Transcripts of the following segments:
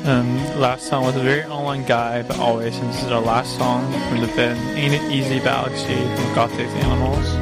Last song was a very online guy, but always. And this is our last song from the band Ain't It Easy Galaxy from Gothic Animals.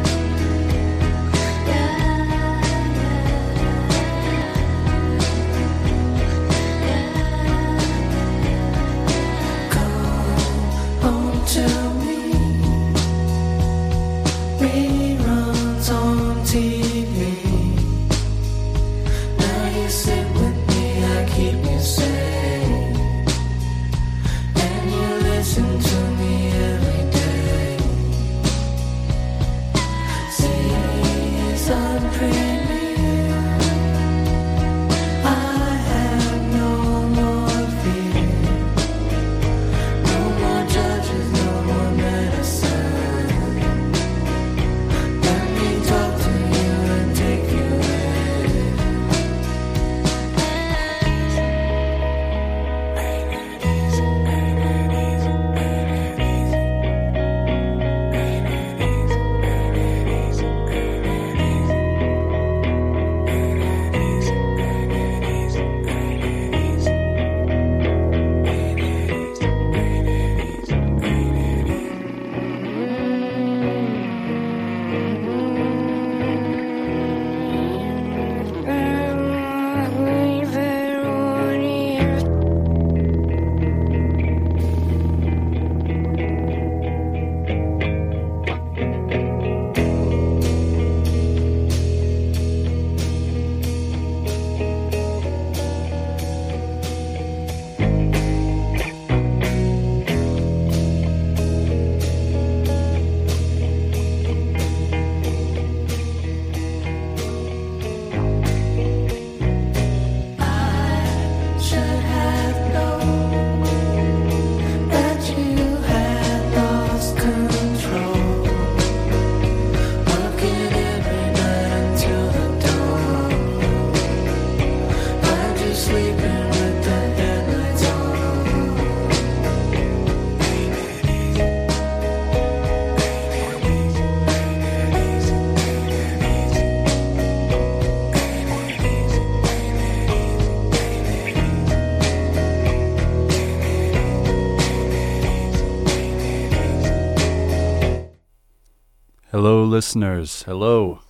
Hello, listeners. Hello.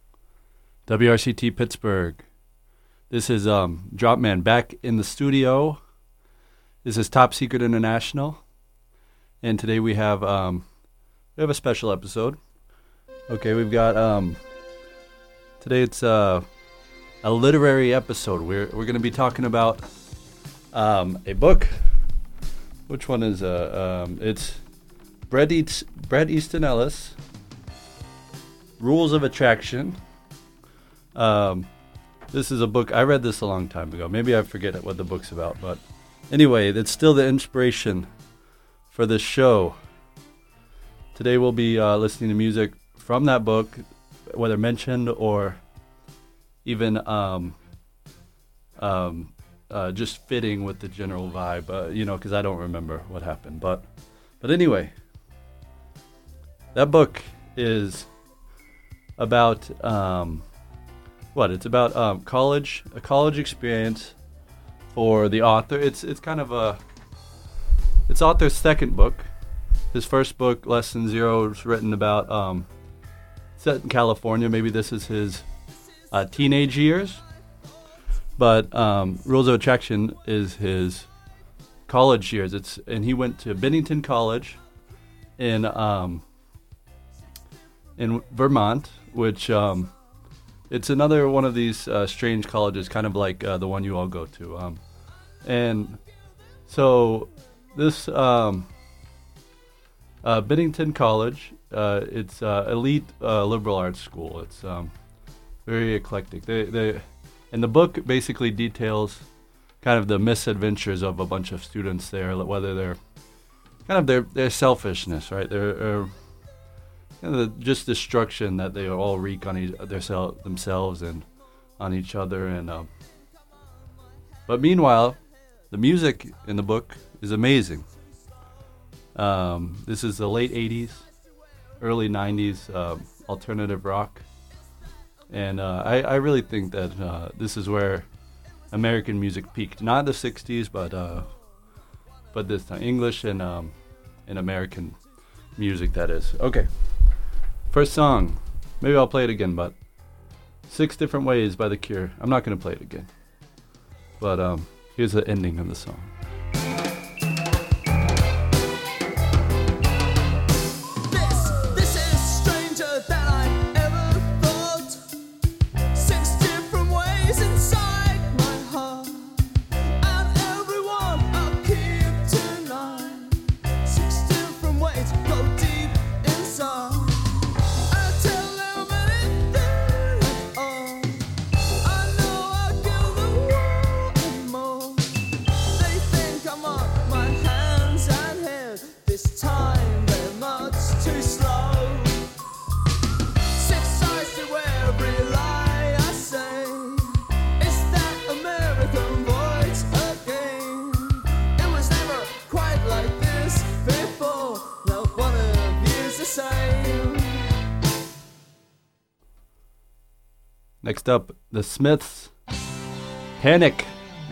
WRCT Pittsburgh. This is Dropman back in the studio. This is Top Secret International. And today we have a special episode. Okay, we've got today it's a literary episode. We're going to be talking about a book. Which one is it's Bret Easton Ellis, Rules of Attraction. This is a book, I read this a long time ago. Maybe I forget what the book's about, but anyway, it's still the inspiration for this show. Today we'll be listening to music from that book, whether mentioned or even just fitting with the general vibe, because I don't remember what happened. But anyway, that book is about it's about a college experience for the author. It's kind of it's author's second book. His first book, Lesson Zero, was written about set in California. Maybe this is his teenage years, but Rules of Attraction is his college years. And he went to Bennington College in Vermont, which it's another one of these strange colleges, kind of like the one you all go to. And so this Bennington College, it's elite liberal arts school. It's very eclectic. And the book basically details kind of the misadventures of a bunch of students there, whether they're kind of their selfishness, right? They're just destruction that they all wreak on themselves and on each other. And but meanwhile, the music in the book is amazing. This is the late 80s, early 90s alternative rock. And I really think that this is where American music peaked. Not the 60s, but this time. English and American music, that is. Okay. First song. Maybe I'll play it again, but 6 Different Ways by The Cure. I'm not going to play it again. But here's the ending of the song. Next up, The Smiths, Panic.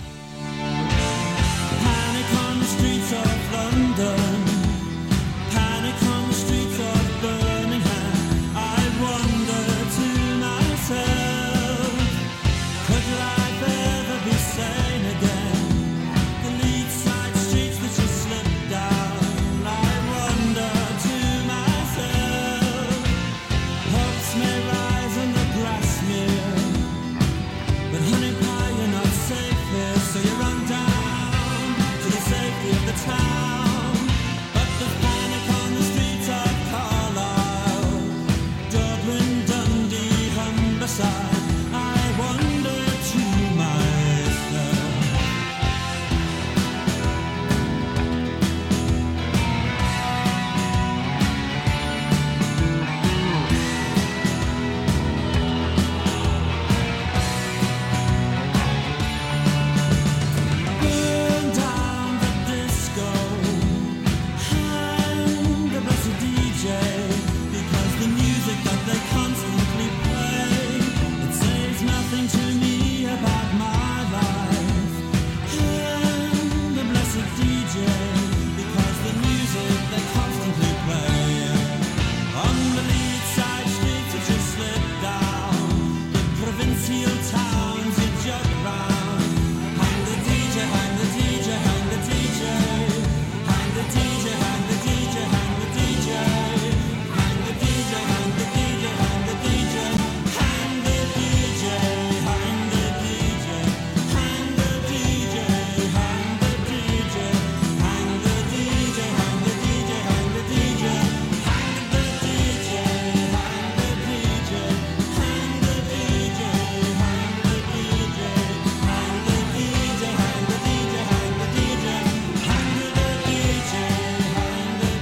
Panic on the streets of London, panic on the streets of Birmingham. I wonder to myself, could life ever be sane again? The lead side streets that you slip down. I wonder to myself, hopes may rise and the grass may. But honey pie, you're not safe here, so you run down to the safety of the town. But there's panic on the streets of Carlisle, Dublin, Dundee, Humberside. I wonder to myself. Burn down the disco, hang the blessed DJ, because the music that they constantly play, it says nothing to me about my life. Hang the blessed DJ, because the music they constantly play. On the lead side streets that you slip down, the provincial towns you jog round. Hang the DJ, hang the DJ, hang the DJ. Hang the DJ, hang the DJ, hang the DJ. Hang the DJ, hang the DJ, hang the DJ. Hang the DJ, hang the DJ. Hang the DJ, hang the DJ. Hang the DJ, hang the DJ, hang the DJ. Hang the DJ, hang the DJ. Hang the DJ, hang the DJ. Hang the DJ, hang the DJ, hang the DJ. Hang the DJ, hang the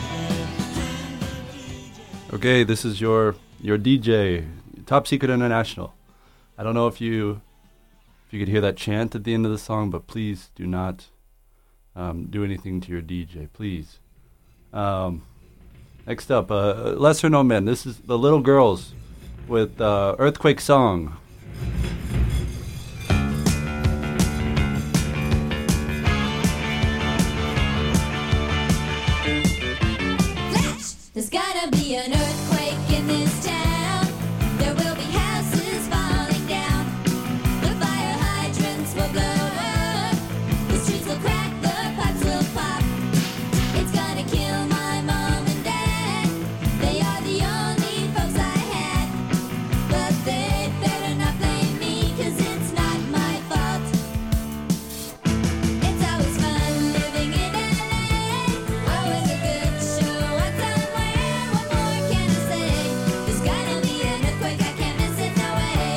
DJ. Okay, this is your DJ, Top Secret International. I don't know if you could hear that chant at the end of the song, but please do not do anything to your DJ, please. Next up, Lesser Known Men. This is the Little Girls with Earthquake Song. There's gotta be an earthquake in this town. There will be houses falling down. The fire hydrants will blow up. The streets will crack, the pipes will pop. It's gonna kill my mom and dad. They are the only folks I had. But they better not blame me, 'cause it's not my fault. It's always fun living in LA. Always a good show on somewhere. What more can I say? There's gotta be an earthquake, I can't miss it, no way.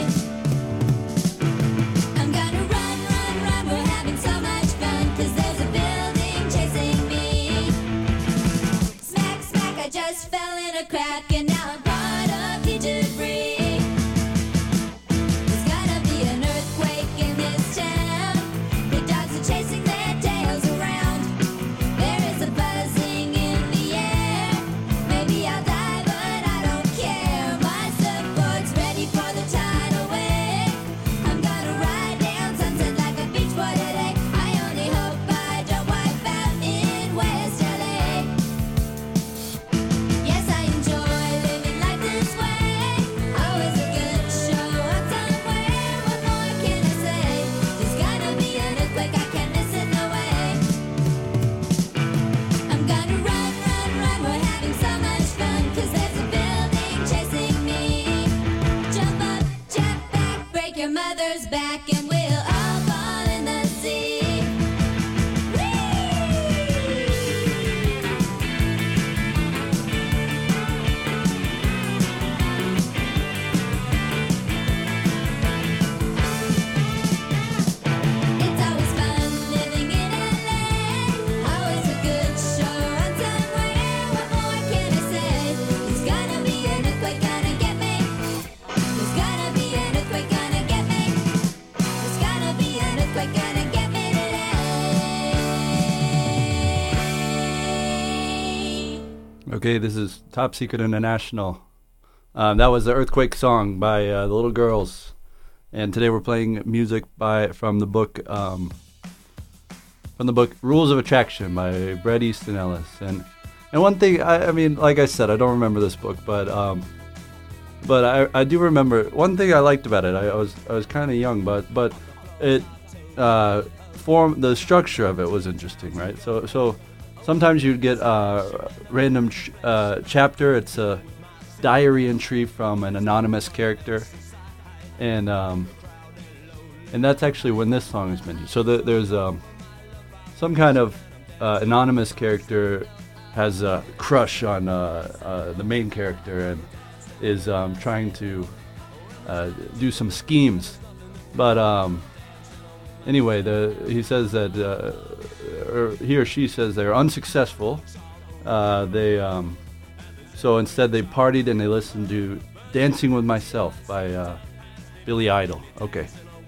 I'm gonna run, run, run. We're having so much fun, 'cause there's a building chasing me. Smack, smack, I just fell in a crack, and now I'm part of the debris. There's gotta be an earthquake in this town. The dogs are chasing their tails around. There is a buzzing in the air. Maybe I'll die, but I don't care. My surfboard's ready for the tidal wave. I'm gonna ride down Sunset Okay, this is Top Secret International. That was the Earthquake song by the Little Girls, and today we're playing music from the book Rules of Attraction by Bret Easton Ellis. And one thing, I mean, like I said, I don't remember this book, but I do remember one thing I liked about it. I was kind of young, but it the structure of it was interesting, right? So sometimes you'd get a random chapter. It's a diary entry from an anonymous character, and that's actually when this song is mentioned. So there's some kind of anonymous character has a crush on the main character and is trying to do some schemes, but anyway, he says that or he or she says they're unsuccessful. So instead they partied and they listened to Dancing with Myself by Billy Idol. Okay.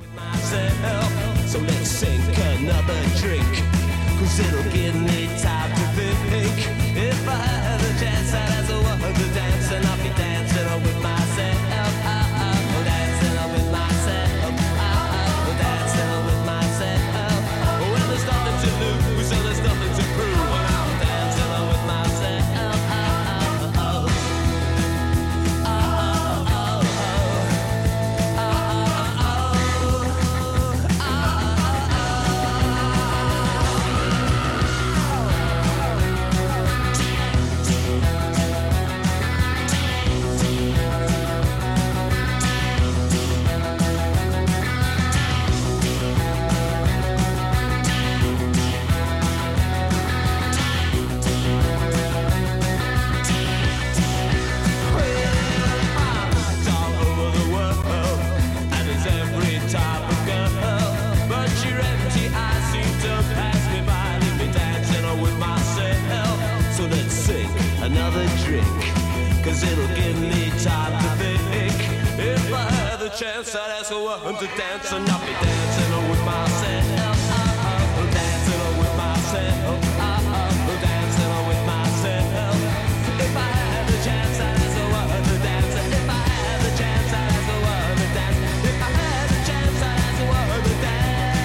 So let's sink another drink, 'cause it'll give me time to think. If I had a chance, I'd ask a woman to dance, and I'll be dancing with myself. Dancing with myself. Dancing with myself. When there's nothing to lose and there's nothing to prove, and I'm dancing with myself. Another drink, 'cause it'll give me time to think. If I had the chance, I'd ask a woman to dance, and I'll be dancing with myself. Dancing with myself. Dancing with myself. If I had the chance, I'd ask a woman to dance. If I had the chance, I'd ask a woman to dance. If I had the chance, I'd ask a woman to dance.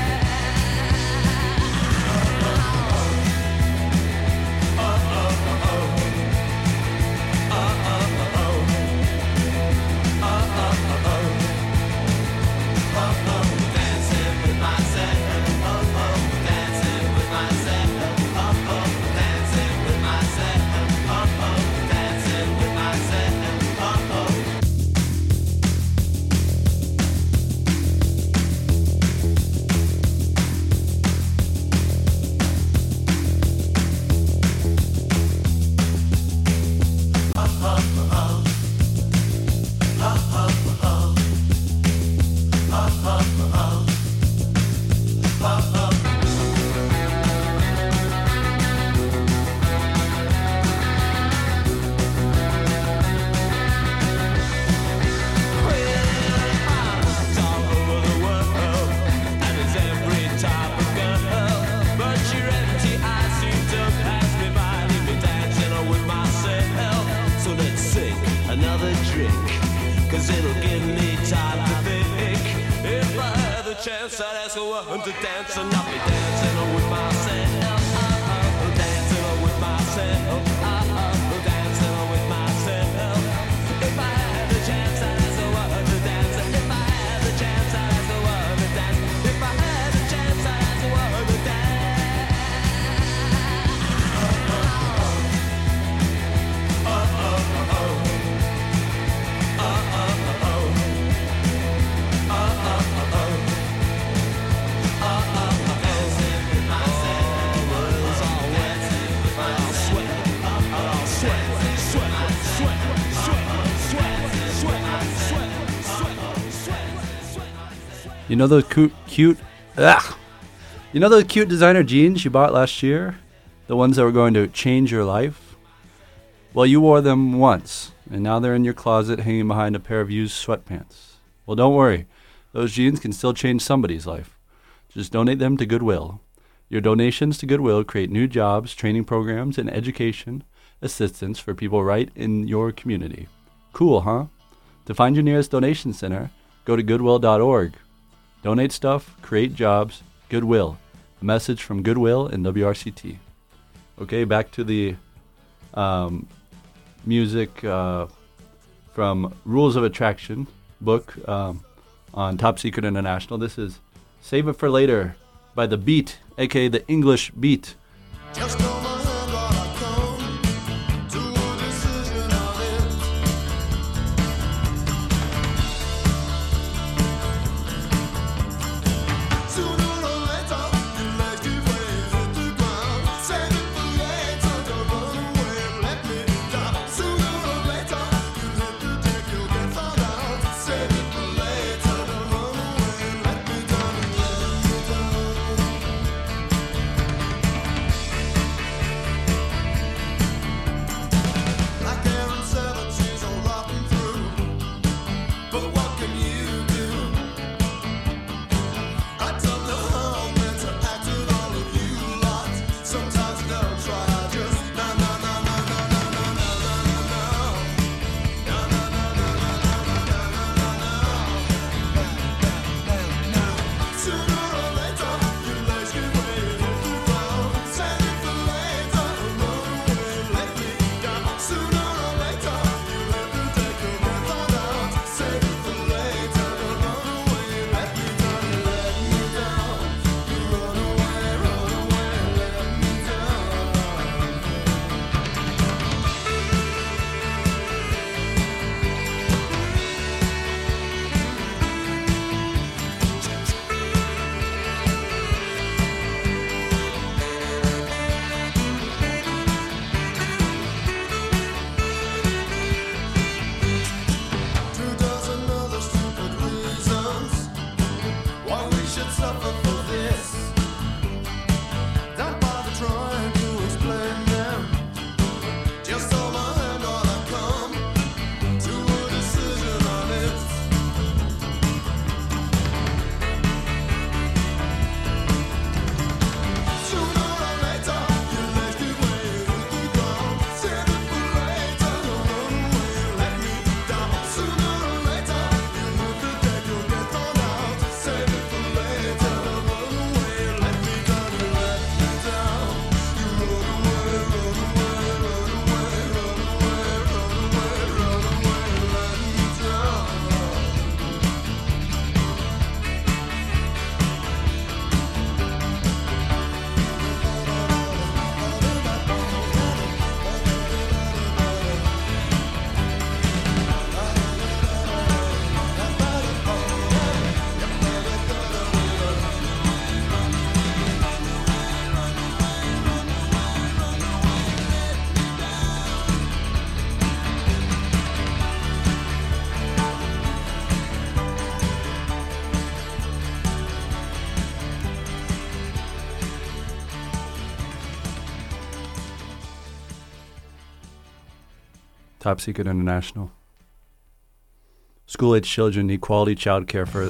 Another drink, 'cause it'll give me time to think. If I had the chance, I'd ask a woman to dance, and I'll be dancing with myself. Dancing with myself. Dancing with myself. If I had the chance, I'd ask a woman to dance. If I had the chance, I'd ask a woman to dance. If I had the chance, I'd ask a woman to dance. You know those cute You know those cute designer jeans you bought last year? The ones that were going to change your life? Well, you wore them once, and now they're in your closet hanging behind a pair of used sweatpants. Well, don't worry. Those jeans can still change somebody's life. Just donate them to Goodwill. Your donations to Goodwill create new jobs, training programs, and education assistance for people right in your community. Cool, huh? To find your nearest donation center, go to goodwill.org. Donate stuff, create jobs, Goodwill. A message from Goodwill and WRCT. Okay, back to the music from Rules of Attraction book on Top Secret International. This is Save It for Later by The Beat, aka the English Beat. Just hold my hand while I come to a decision on it. Sooner or later, your legs give way hit the ground. Save it for later, don't run away, let me down. Sooner or later, you hit the deck, you'll get found out. Save it for later, don't run away, let me down, let me down. Like Aaron 70s all rocking through. But what can you do? I don't know how I'm meant to act with all of you lot. Sometimes I don't try, I just no. Sooner or later, your legs give way hit the ground. Save it for later, run away, let me down. Sooner or later, you hit the deck, you'll get found out. Save it for later, run away, let me down, let me down. You run away, let me Two dozen other stupid reasons why we should suffer for this. Don't bother trying to explain them. Just hold my hand while I come to a decision on it. Sooner or later, your legs give way hit the ground. Save it for later, don't run away, let me down. Sooner or later, you hit the deck, you'll get found out. Save it for later, don't run away, let me down, you let me down. You run away, run away, run away, run away, run away, run away, let me down. Top Secret International. School-age children need quality child care for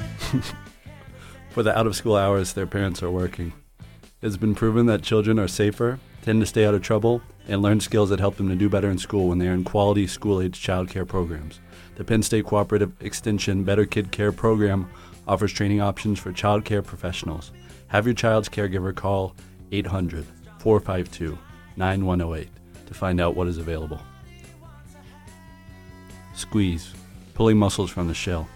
the out-of-school hours their parents are working. It has been proven that children are safer, tend to stay out of trouble, and learn skills that help them to do better in school when they are in quality school-age child care programs. The Penn State Cooperative Extension Better Kid Care program offers training options for child care professionals. Have your child's caregiver call 800-452-9108 to find out what is available. Squeeze, pulling muscles from the shell.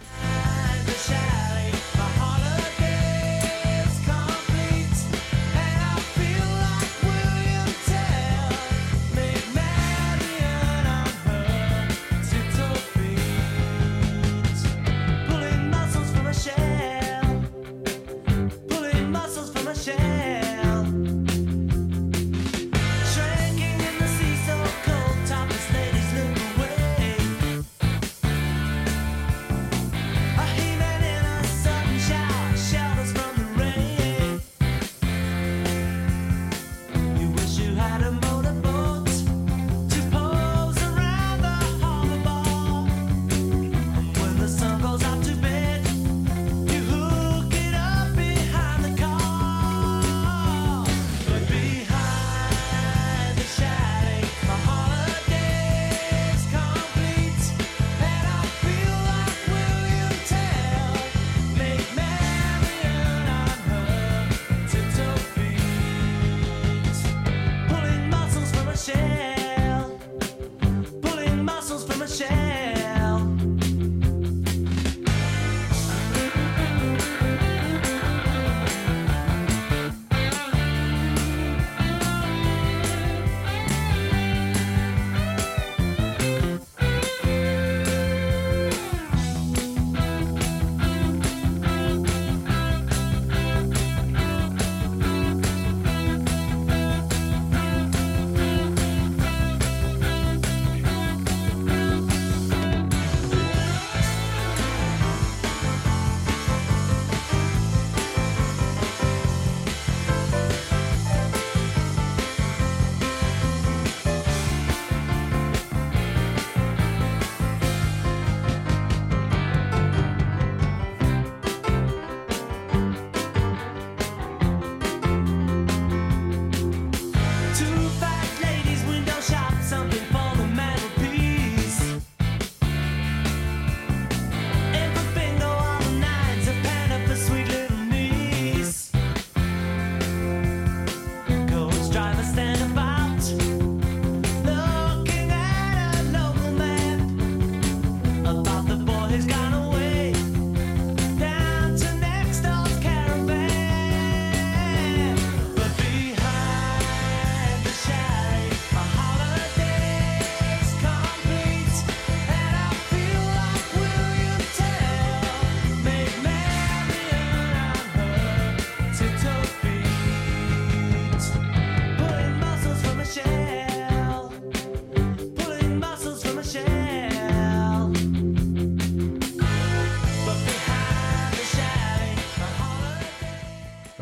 A He-Man in a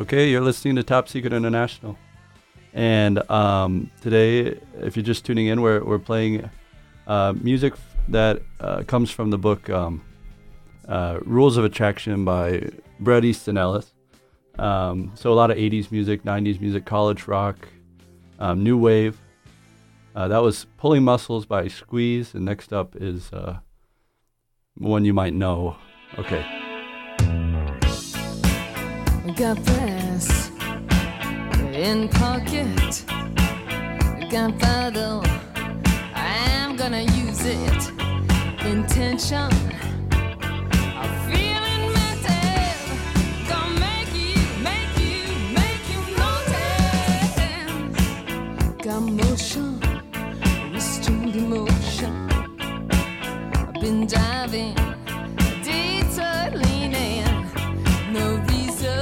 Okay, you're listening to Top Secret International. And today, if you're just tuning in, we're playing music that comes from the book Rules of Attraction by Bret Easton Ellis. So a lot of 80s music, 90s music, college rock, new wave. That was Pulling Muscles by Squeeze. And next up is one you might know. Okay. Got brass in pocket, gunpowder, I'm gonna use it. Intention, I'm feeling mental, gonna make you notice. Got motion, restrained emotion, I've been diving, detour leaning, no reason.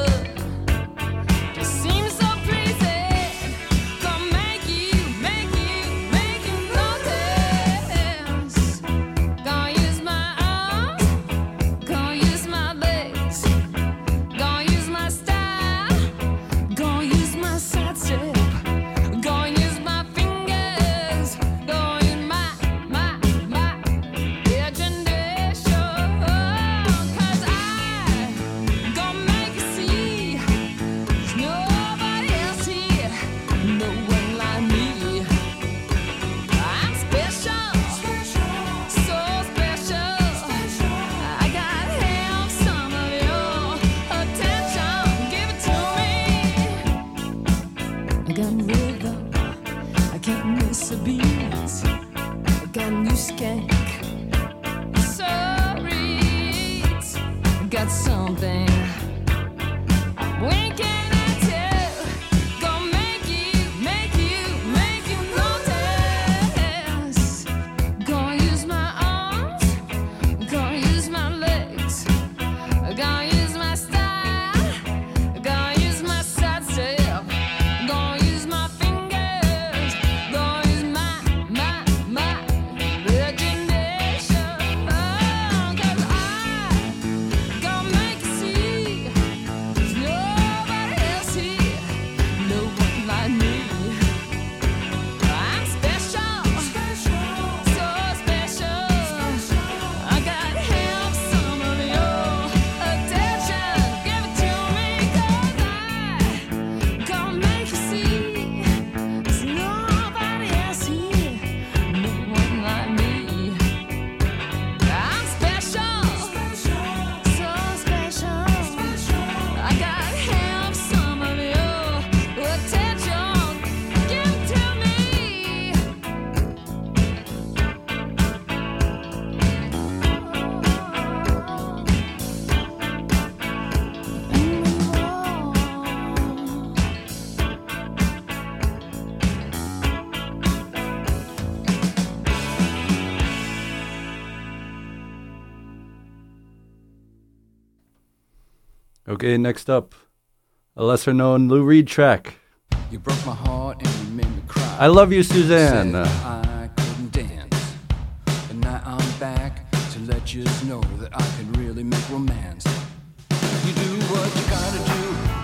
Okay, next up, a lesser-known Lou Reed track. You broke my heart and you made me cry. I Love You, Suzanne. Said I couldn't dance, and now I'm back to let you know that I can really make romance. You do what you gotta do.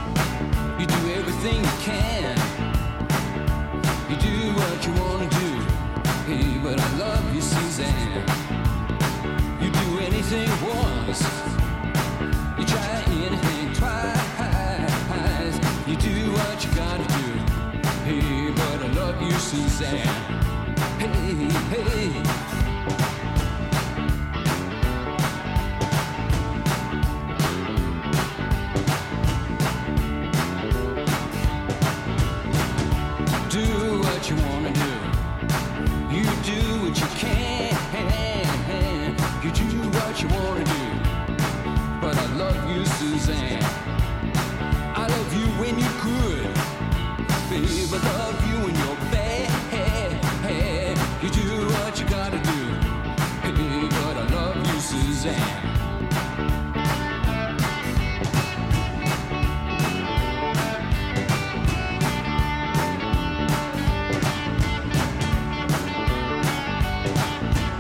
You do everything you can. You do what you wanna do. Hey, but I love you, Suzanne. You do anything once. You try anything twice. You do what you gotta do. Hey, but I love you, Suzanne. Hey, hey. Do what you wanna do. You do what you can. You do what you wanna do. But I love you, Suzanne. I love you when you're good. Babe, I love you when you're bad. You do what you gotta do. Hey, but I love you, Suzanne.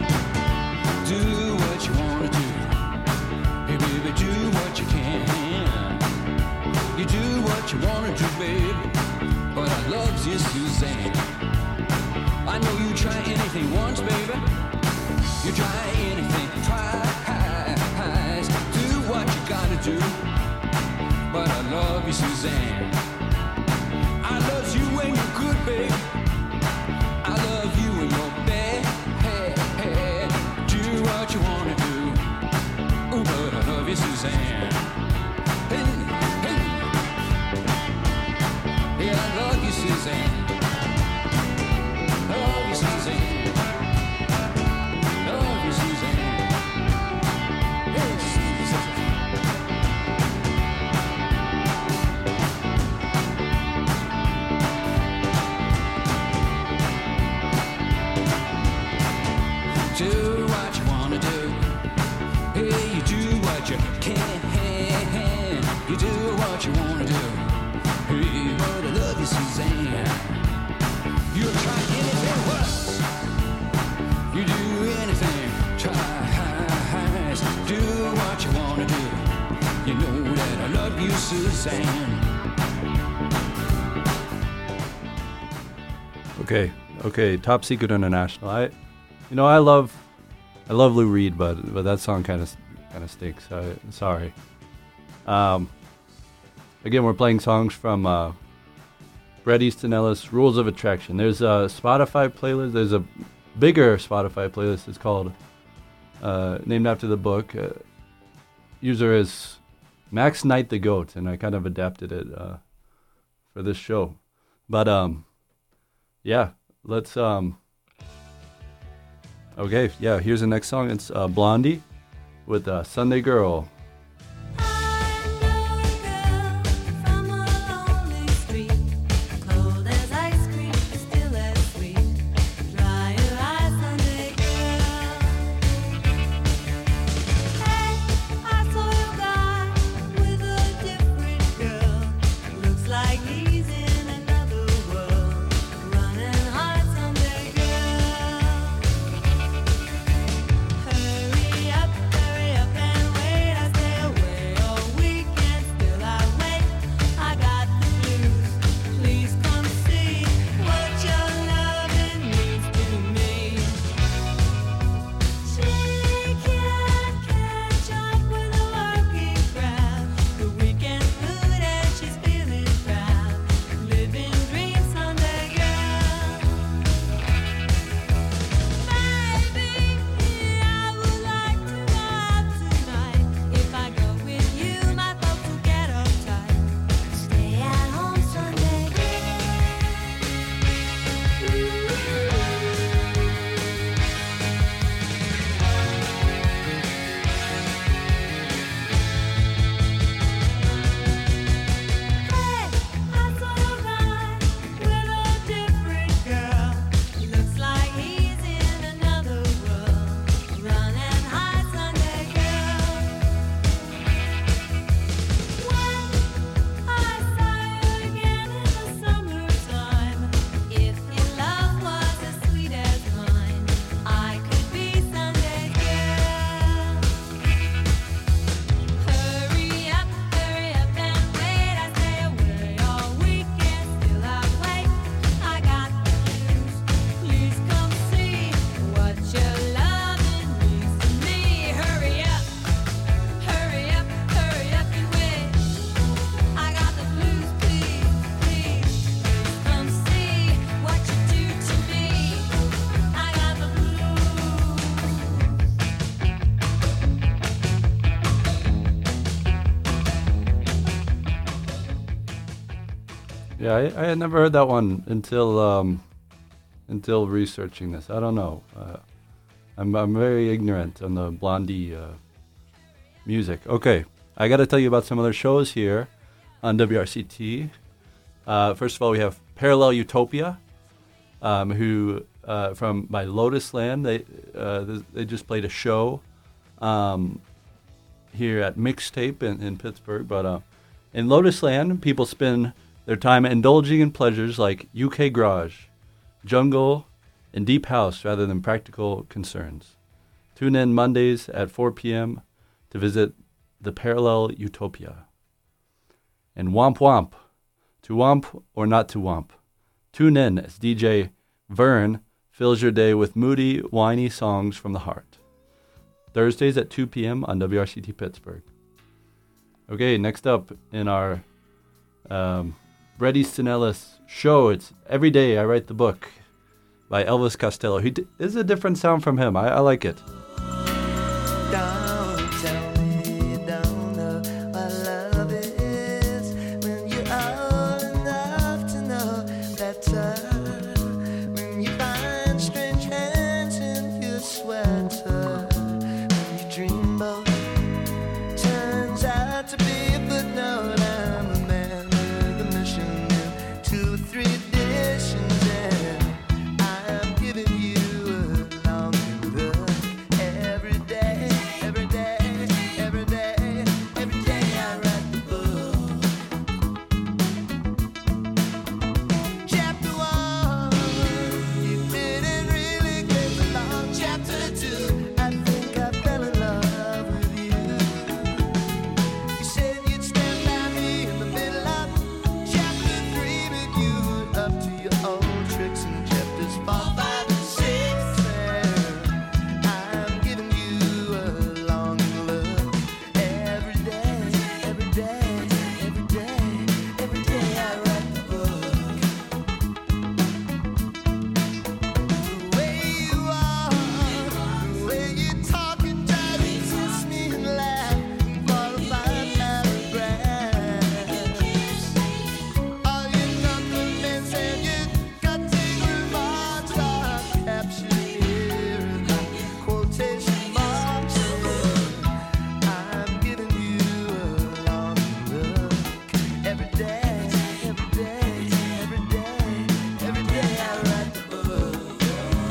Do what you wanna do. Hey, baby, do what you can. loves you, Suzanne. I know you try anything once, baby. You try anything twice. Do what you gotta do. But I love you, Suzanne. I love you when you're good, babe. I love you when you're bad. Do what you wanna do. Ooh, but I love you, Suzanne. Hey, hey. Yeah, I love you, Suzanne. I love you, Suzanne. I love you, Suzanne. Hey, Suzanne. Do what you wanna do. Hey, you do what you can. You do what you wanna do. Hey, but I love you, Suzanne. You'll try anything once. You do anything twice. Do what you wanna do. You know that I love you, Suzanne. Okay. Top Secret International. I love Lou Reed, but that song kind of stinks. Sorry. Again, we're playing songs from Bret Easton Ellis, Rules of Attraction. There's a Spotify playlist. There's a bigger Spotify playlist. It's called named after the book. User is Max Knight the Goat, and I kind of adapted it for this show. But yeah, let's okay, yeah, here's the next song. It's Blondie with Sunday Girl. Yeah, I had never heard that one until researching this. I don't know. I'm very ignorant on the Blondie music. Okay, I got to tell you about some other shows here on WRCT. First of all, we have Parallel Utopia, who from by Lotus Land. They just played a show here at Mixtape in Pittsburgh. But in Lotus Land, people spend their time indulging in pleasures like UK garage, jungle, and deep house rather than practical concerns. Tune in Mondays at 4 p.m. to visit the Parallel Utopia. And Womp Womp, to womp or not to womp. Tune in as DJ Vern fills your day with moody, whiny songs from the heart. Thursdays at 2 p.m. on WRCT Pittsburgh. Okay, next up in our Bret Easton Ellis show, it's Every Day I Write the Book by Elvis Costello. This is a different sound from him. I like it. Don't tell me you don't know what love is when you're old enough to know better. When you find strange hands in your sweater, when your dreamboat turns out to be a footnote. I'm a man with a mission in 2 or 3 editions, and I'm giving you a long look. Every day, every day, every day, every day I write the book. Chapter 1, you didn't really get along. Chapter 2, I think I fell in love with you. You said you'd stand by me in the middle of chapter 3, but you were up to your old tricks in chapters 4, 5, and 6. And I'm giving you a long look. Every day, every day, every day, every day I write the book. The way you are, the way you talk and drive, you kiss me and laugh and fall apart out of breath. All your compliments and your cutting remarks are captured here in my quotation marks. I'm giving you a long look. Every day, every day, every day, every day I write the book.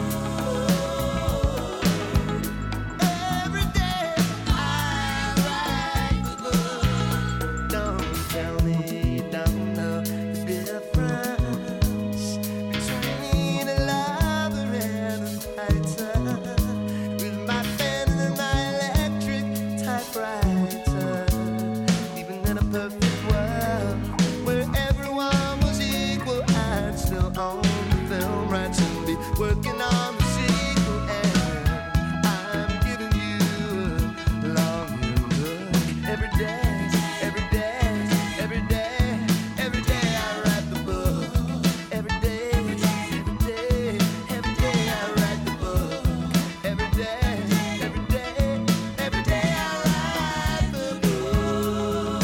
Every day I write the book. Don't tell me you don't know the difference between a lover and a fighter. With my pen and my electric typewriter. Even in a perfect world where everyone was equal, I'd still own the film rights and be working on the sequel. And I'm giving you a long look. Every day, every day, every day, every day I write the book. Every day, every day, every day I write the book. Every day, every day, every day I write the book.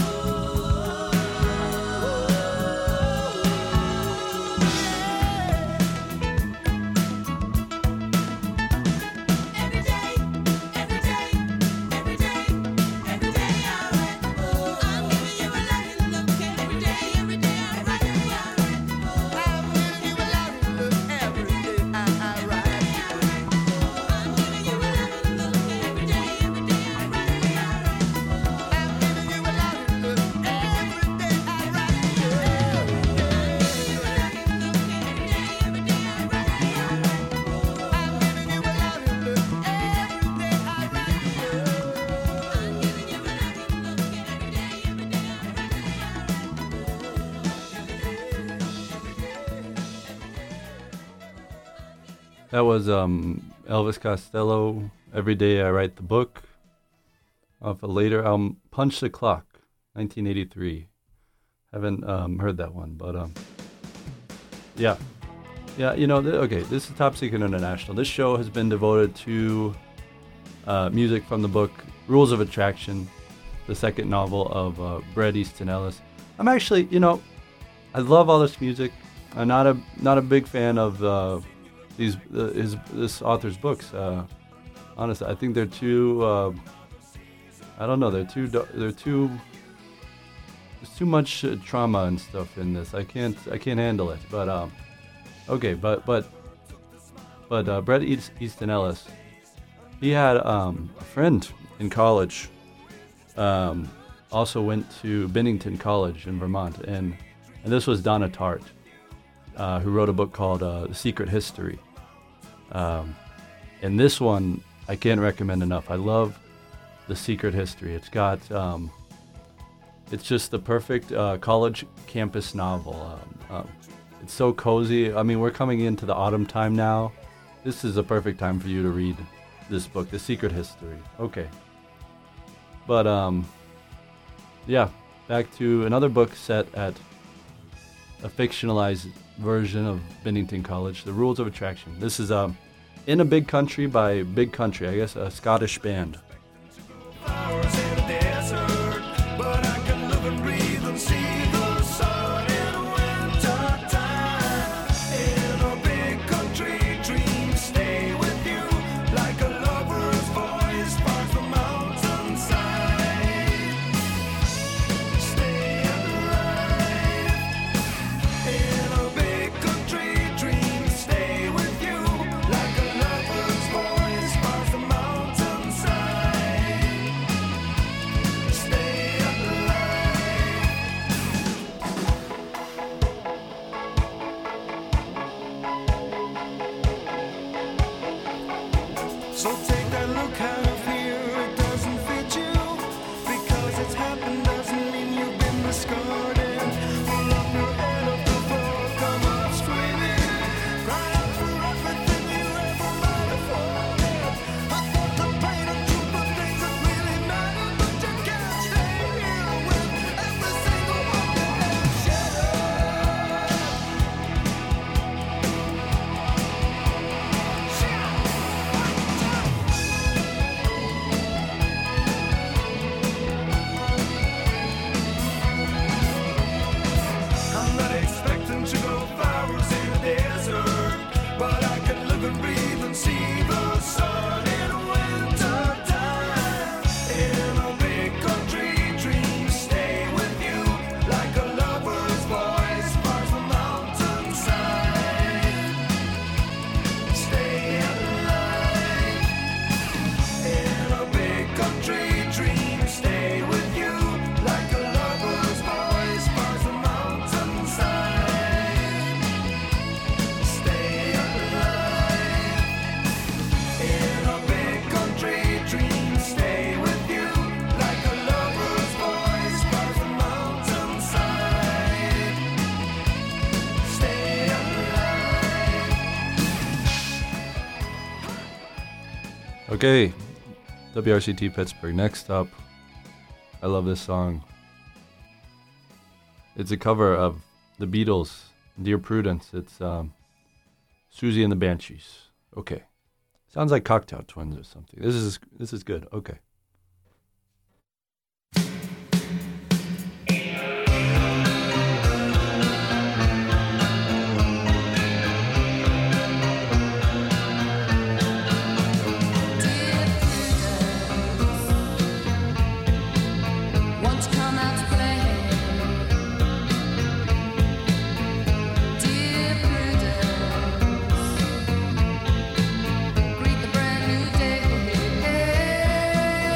Every day, every day, every day, every day I write the book. I'm giving you a loving look. Every day, every day I write the book. I'm giving you a loving look. Every day I write the book. I'm giving you a loving look. Every day, every day I write the book. I'm giving you a loving look. Every day I write the book. Every day, every day I write the book. I'm giving you a loving look. Every day I write the book. I'm giving you a loving look. Every day, every day I write the book. I'm giving you a loving look. Every day I write the book. That was Elvis Costello, Every Day I Write the Book, off a later album, Punch the Clock, 1983. Haven't heard that one, but yeah. Yeah, you know, okay, this is Top Secret International. This show has been devoted to music from the book Rules of Attraction, the second novel of Bret Easton Ellis. I'm actually, you know, I love all this music. I'm not a big fan of this author's books. Honestly, I think they're too. I don't know. They're too. There's too much trauma and stuff in this. I can't handle it. But okay. But Bret Easton Ellis, he had a friend in college. Also went to Bennington College in Vermont, and this was Donna Tartt, who wrote a book called The Secret History. And this one I can't recommend enough. I love The Secret History. It's got, it's just the perfect college campus novel. It's so cozy. I mean, we're coming into the autumn time now. This is a perfect time for you to read this book, The Secret History. Okay. But, yeah, back to another book set at a fictionalized version of Bennington College, The Rules of Attraction. This is In a Big Country by Big Country, I guess a Scottish band. Flowers in a desert, but I can live and breathe and see the sun in winter time. In a big country, dreams stay with you like a lover's voice parts the mountainside. Stay alive. In a big country, dreams stay with you like a lover's voice parts the mountainside. Stay alive. So take that look out of here, it doesn't fit you. Because it's happened doesn't mean you've been discarded. Pull up your head off the floor, come up screaming. Cry out for everything you ever might have wanted. I thought the pain and truth of things that really matter, but you can't stay here with every single one that never shattered. I'm not expecting to grow flowers in a desert, but I can live and breathe and see the sun in winter time. In a big country, dreams stay with you like a lover's voice parts the mountainside. Stay alive. In a big country, dreams stay with you like a lover's voice parts the mountainside. Stay alive. In a big country, dreams stay with you like a lover's voice parts the mountainside. Stay alive. Okay, WRCT Pittsburgh. Next up, I love this song. It's a cover of the Beatles, Dear Prudence. It's Susie and the Banshees. Okay, sounds like Cocktail Twins or something. This is good. Okay. Want to come out to play? Dear Prudence, greet the brand new day.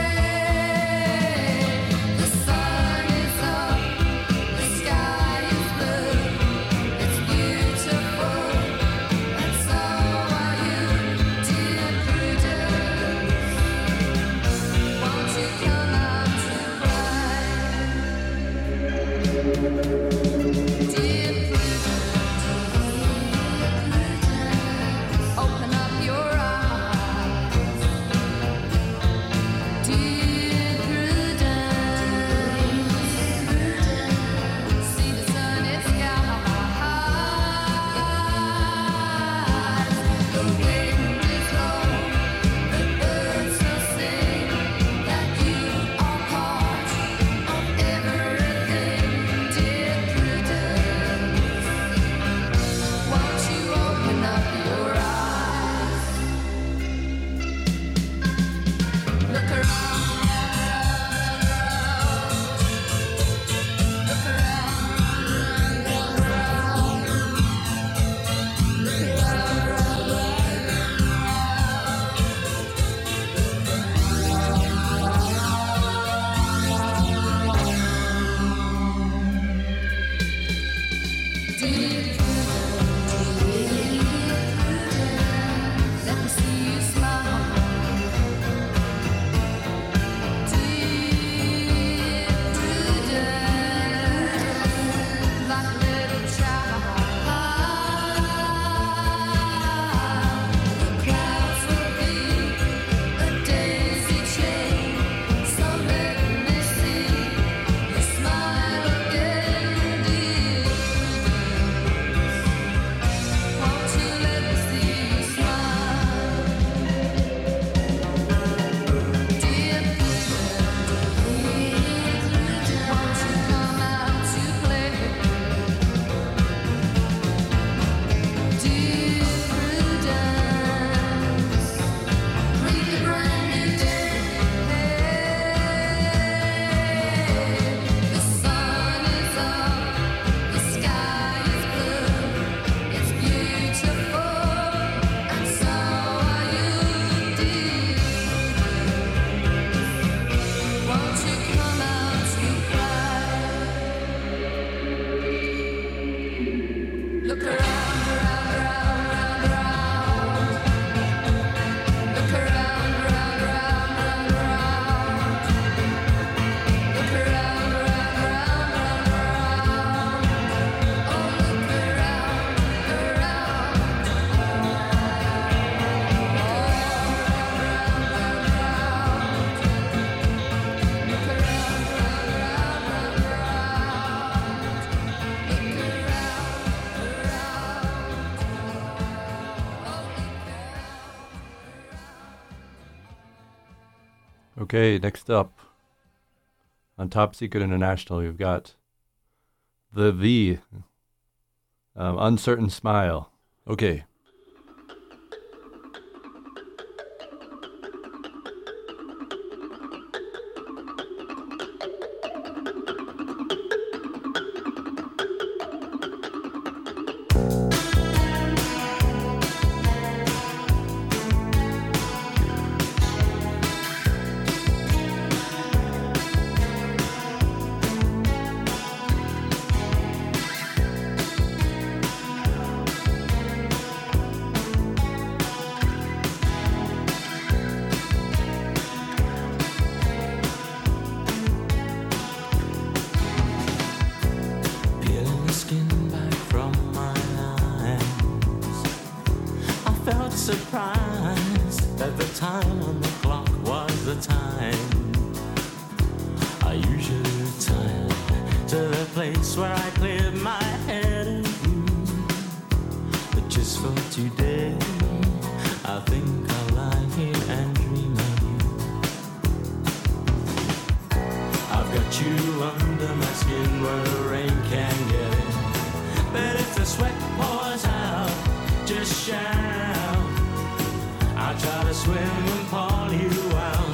Okay, next up on Top Secret International, we've got the Uncertain Smile. Okay. Peeling the skin back from my eyes, I felt surprised that the time on the clock was the time I usually retire to the place where I cleared my head of you. But just for today, I think I'll lie here and dream of you. I've got you under my skin where the rain can't get in. But if the sweat pours out, just shout. I'll try to swim and pull you out.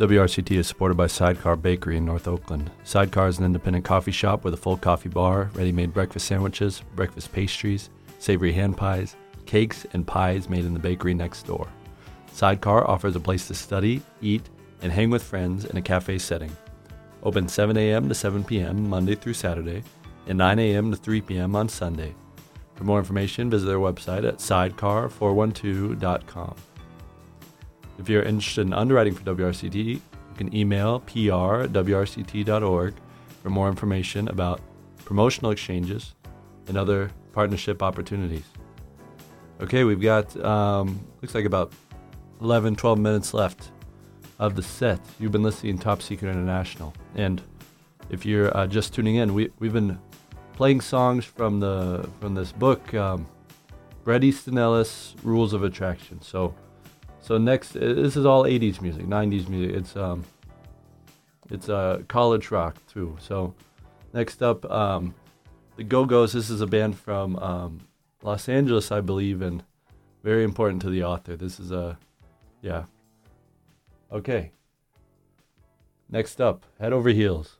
WRCT is supported by Sidecar Bakery in North Oakland. Sidecar is an independent coffee shop with a full coffee bar, ready-made breakfast sandwiches, breakfast pastries, savory hand pies, cakes, and pies made in the bakery next door. Sidecar offers a place to study, eat, and hang with friends in a cafe setting. Open 7 a.m. to 7 p.m. Monday through Saturday, and 9 a.m. to 3 p.m. on Sunday. For more information, visit their website at sidecar412.com. If you're interested in underwriting for WRCT, you can email pr@wrct.org for more information about promotional exchanges and other partnership opportunities. Okay, we've got, looks like about 11, 12 minutes left of the set. You've been listening to Top Secret International. And if you're just tuning in, we've been playing songs from this book, Bret Easton Ellis, Rules of Attraction. So next, this is all 80s music, 90s music. It's college rock too. So next up, the Go-Go's. This is a band from Los Angeles, I believe, and very important to the author. This is yeah. Okay. Next up, Head Over Heels.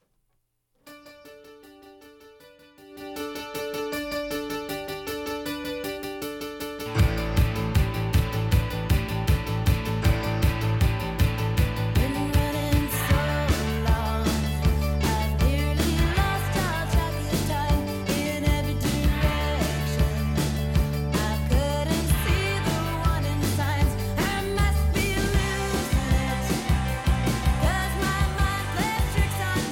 Been running so long, I've nearly lost all track of time in every direction. I couldn't see the warning signs. I must be losing it, 'cause my mind plays tricks on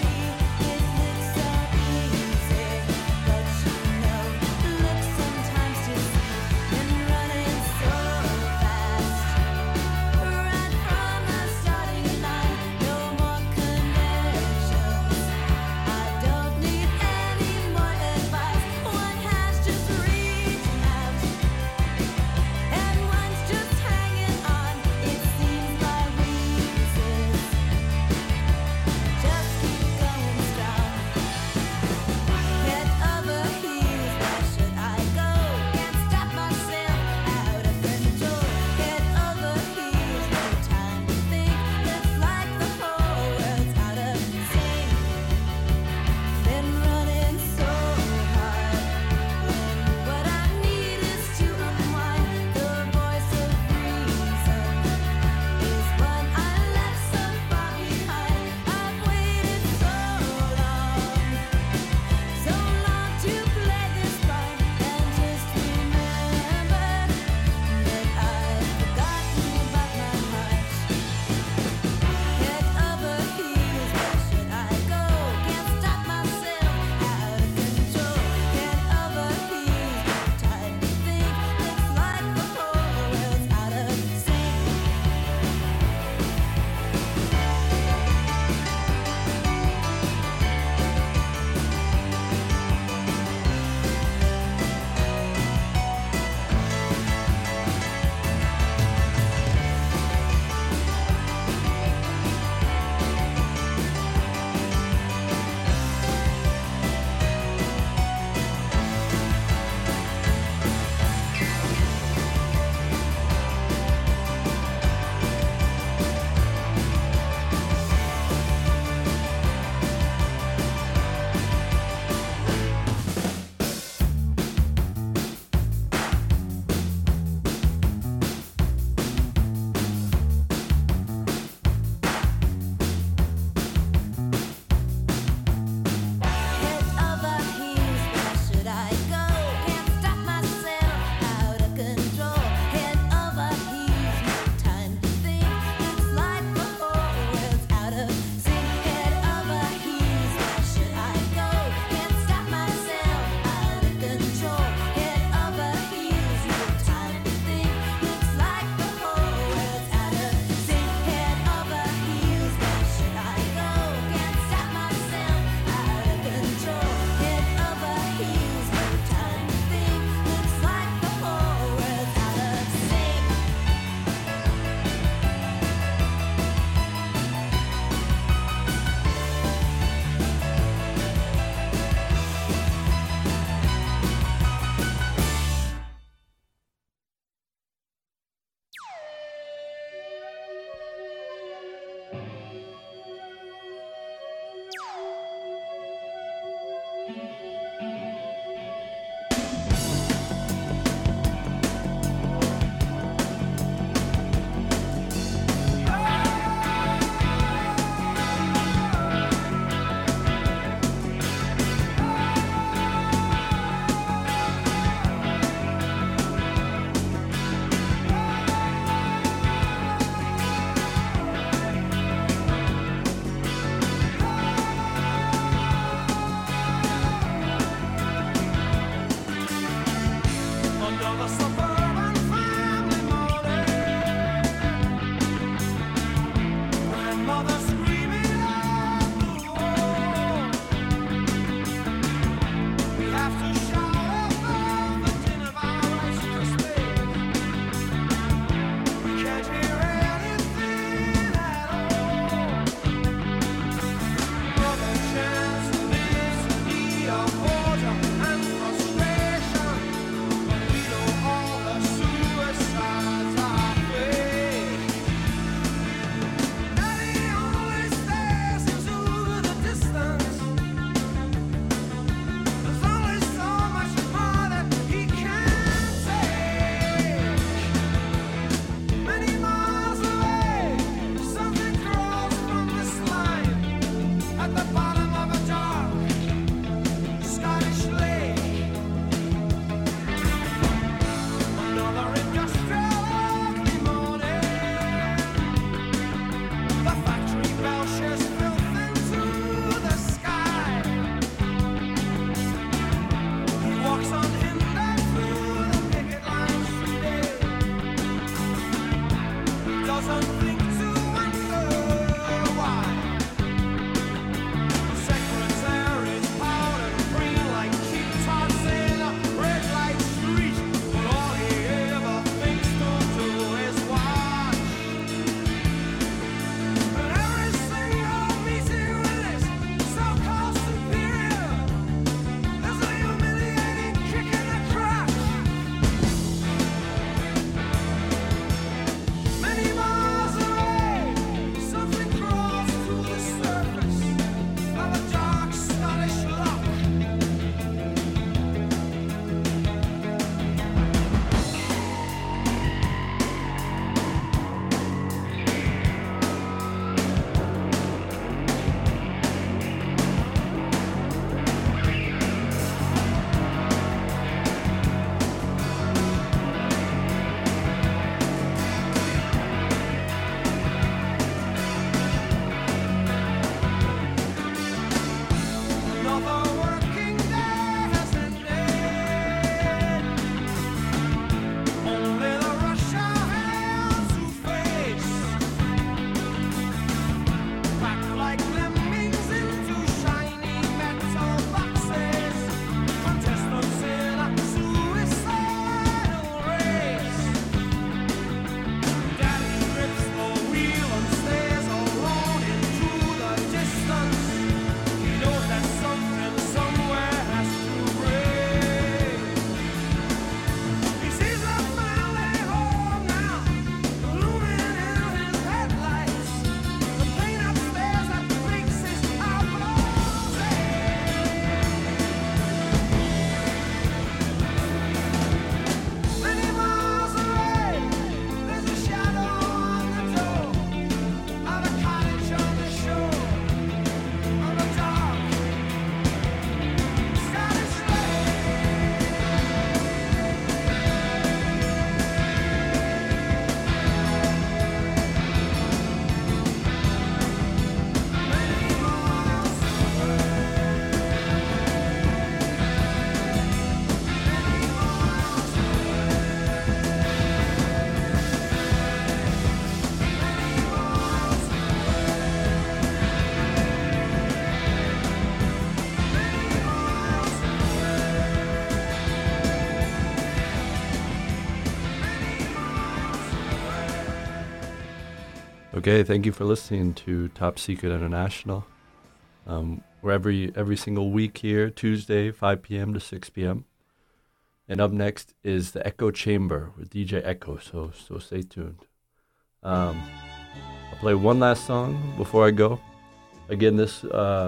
Okay, thank you for listening to Top Secret International. We're every single week here, Tuesday, 5 p.m. to 6 p.m. And up next is the Echo Chamber with DJ Echo, so stay tuned. I'll play one last song before I go. Again, this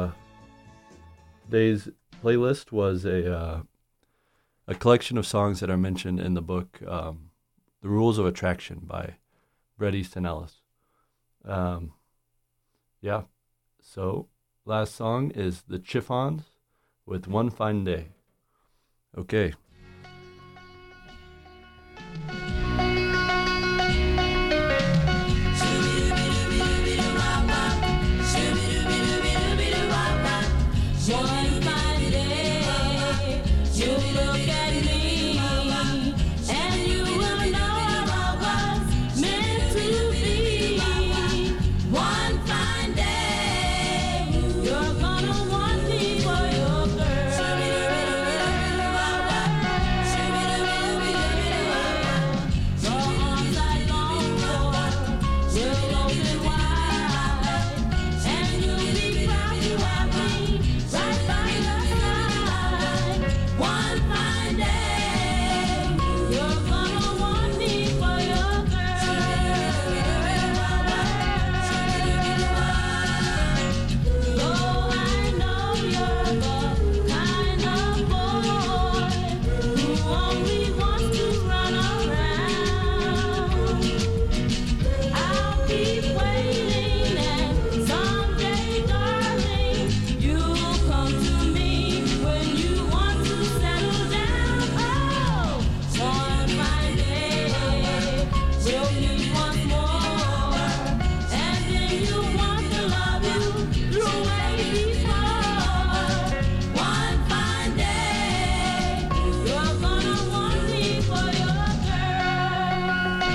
day's playlist was a collection of songs that are mentioned in the book, The Rules of Attraction by Bret Easton Ellis. Yeah, so last song is the Chiffons with One Fine Day. Okay. One fine day, you look at me, and you will know I was meant to be. One fine day, you're gonna want me for your girl. Your arms I long for will open wide, and you'll be proud to have me right by your side. One fine day, you're gonna want me for your girl. Though I know you're the kind of boy who only wants to run around, I'll keep waiting, and someday, darling, you'll come to me when you want to settle down. Oh, one fine day, we'll meet once more, and then you want to love you through way before. One fine day, you're gonna want me for your girl.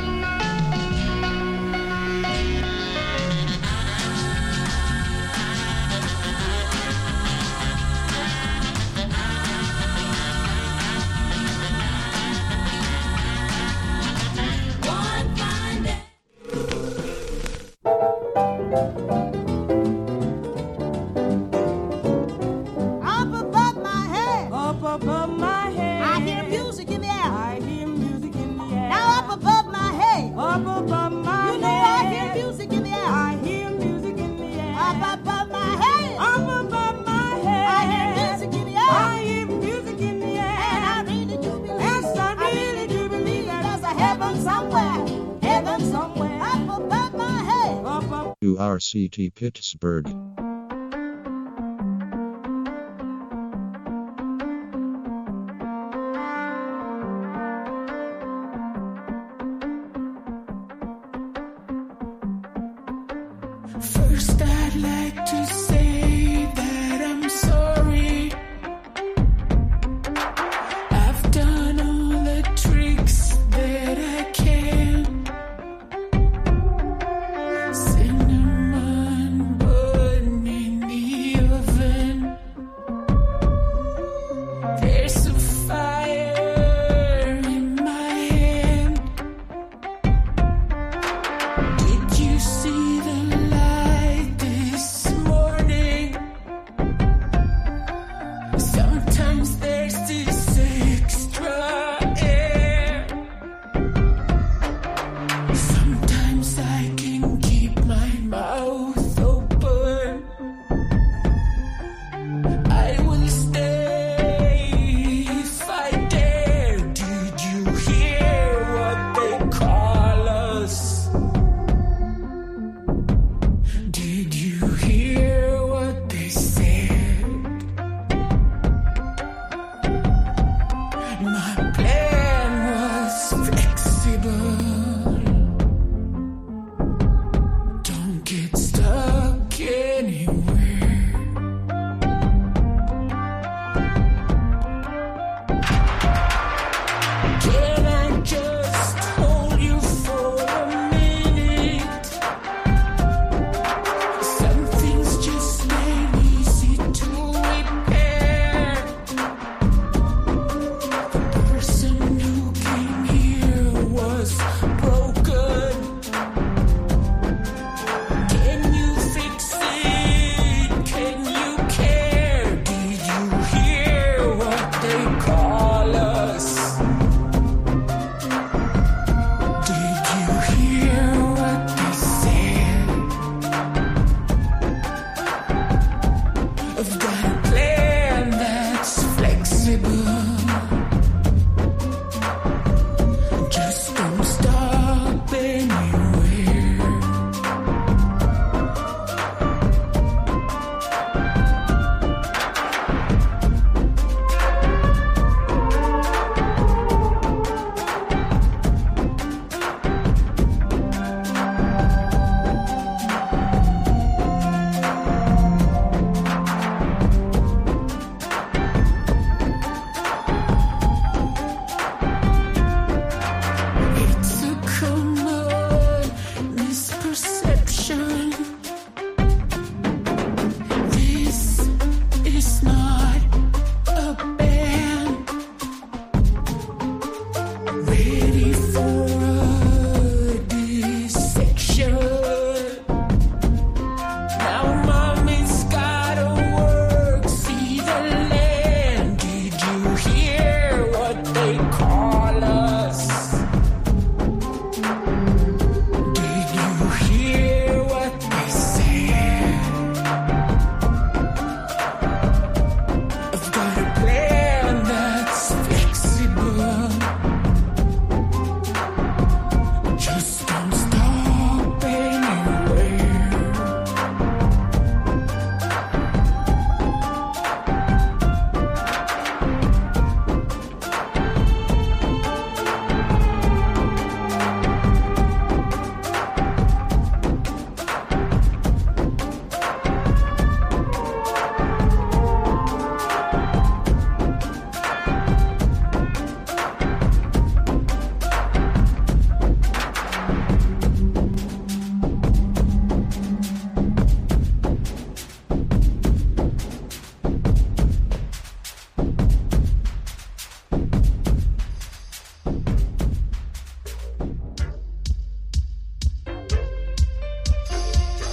One fine day. Up above my head, Up above my head, I hear music in the air. I hear music in the air. Now up above my head, Up above my you know head, I hear music in the air. I hear music in the air. Up above my head, Up above my head, I hear music in the air. I hear music in the air. And I really do believe, Yes, I really do believe that there's a heaven somewhere, heaven somewhere. up above my head. Up above. URCT Pittsburgh. First, I'd like to say